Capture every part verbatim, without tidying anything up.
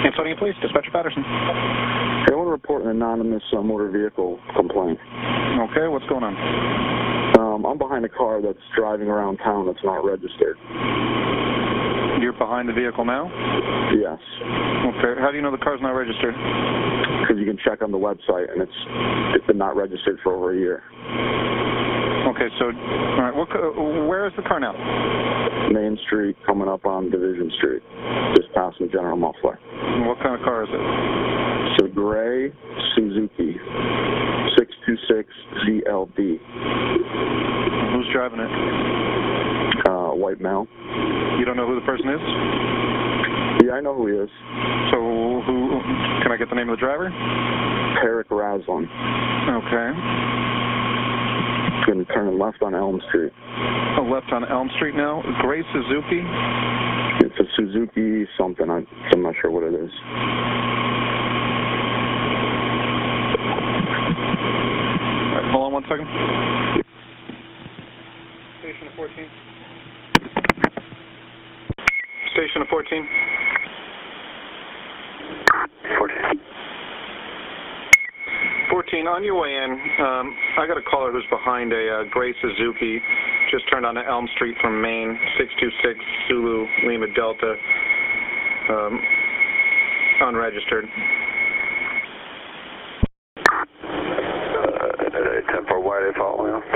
Ansonia Police, Dispatcher Patterson. I want to report an anonymous uh, motor vehicle complaint. Okay, what's going on? Um, I'm behind a car that's driving around town that's not registered. You're behind the vehicle now? Yes. Okay, how do you know the car's not registered? Because you can check on the website, and it's it's been not registered for over a year. Okay, so, all right, what, where is the car now? Main Street, coming up on Division Street, just past the General Muffler. What kind of car is it? It's a gray Suzuki six two six Z L D. Who's driving it? Uh, white male. You don't know who the person is? Yeah, I know who he is. So, who? Can I get the name of the driver? Tarek Razlan. Okay. Going to turn left on Elm Street. Oh, left on Elm Street now? Gray Suzuki? It's a Suzuki something. I, I'm not sure what it is. All right, hold on one second. Station of fourteen. Station of fourteen. fourteen. fourteen, on your way in, um, I got a caller who's behind a uh, gray Suzuki, just turned onto Elm Street from Maine, six two six Zulu Lima Delta, um, unregistered. Uh, ten four, why are they following him?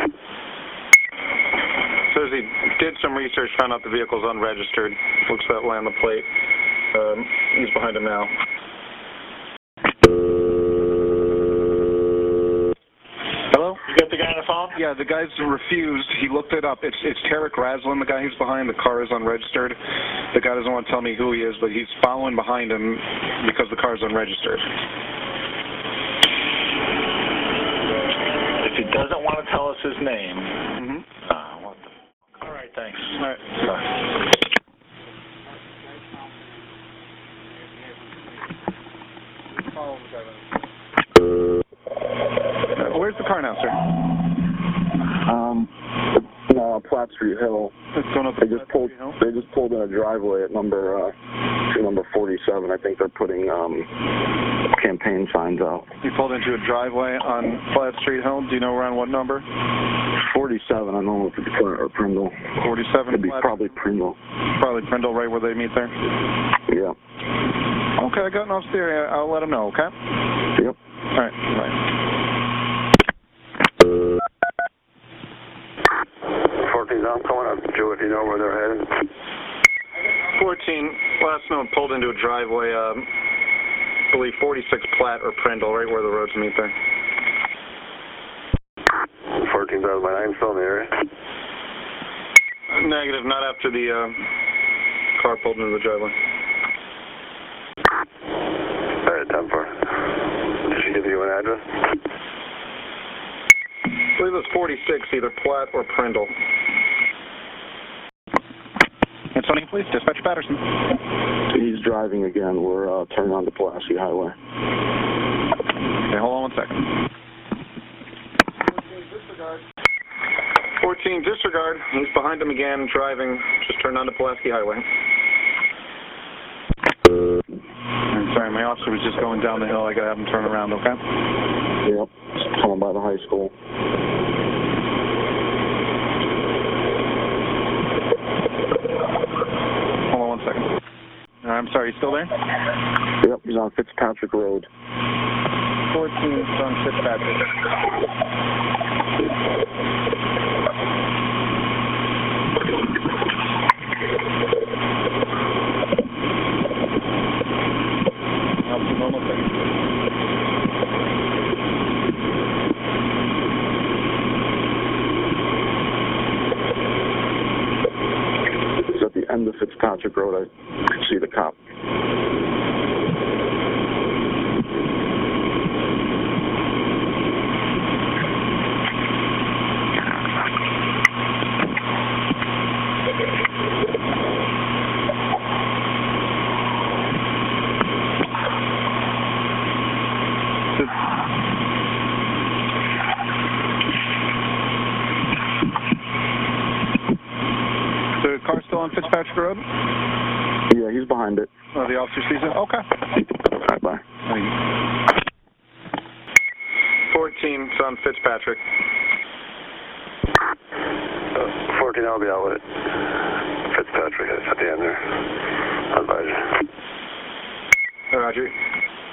Says he did some research, found out the vehicle's unregistered. Looks that way on the plate. Um, he's behind him now. Got the guy on the phone? Yeah, the guy's refused. He looked it up. It's it's Tarek Razlan, the guy who's behind. The car is unregistered. The guy doesn't want to tell me who he is, but he's following behind him because the car is unregistered. If he doesn't want to tell us his name. Mm-hmm. Uh, what the... All right, thanks. All right. Bye. Where's the car now, sir? Um, uh, Platt Street Hill. It's going up. They just pulled. They just pulled in a driveway at number uh, number forty-seven. I think they're putting um, campaign signs out. You pulled into a driveway on Platt Street Hill. Do you know around what number? forty-seven. I don't know if it's Platt or Prindle. forty-seven. It'd be Platt. probably Prindle. Probably Prindle, right where they meet there. Yeah. Okay, I got enough theory. I'll let him know. Okay. Yep. All right. Bye. fourteen, I'm coming up, Joe, if you know where they're headed. fourteen, last known pulled into a driveway, um, I believe forty-six Platt or Prindle, right where the roads meet there. fourteen thousand, my name's still in the area. Negative, not after the uh, car pulled into the driveway. All right, ten four. Did she give you an address? I believe it's forty-six, either Platt or Prindle. Ansonia Police, Dispatcher Patterson. He's driving again. We're uh, turning on to Pulaski Highway. Okay, hold on one second. fourteen, disregard. He's behind him again, driving. Just turned on to Pulaski Highway. I'm sorry, my officer was just going down the hill. I got to have him turn around, okay? Yep. Just coming by the high school. Hold on one second. Uh, I'm sorry, you still there? Yep, he's on Fitzpatrick Road. fourteen is on Fitzpatrick. Normal thing. At the end of Fitzpatrick Road, I could see the cop. The car still on Fitzpatrick Road? Yeah, he's behind it. Uh, the officer sees it? Okay. All right, bye. fourteen, it's on Fitzpatrick. Uh, fourteen, I'll be out with it. Fitzpatrick is at the end there. I'll advise you. Roger.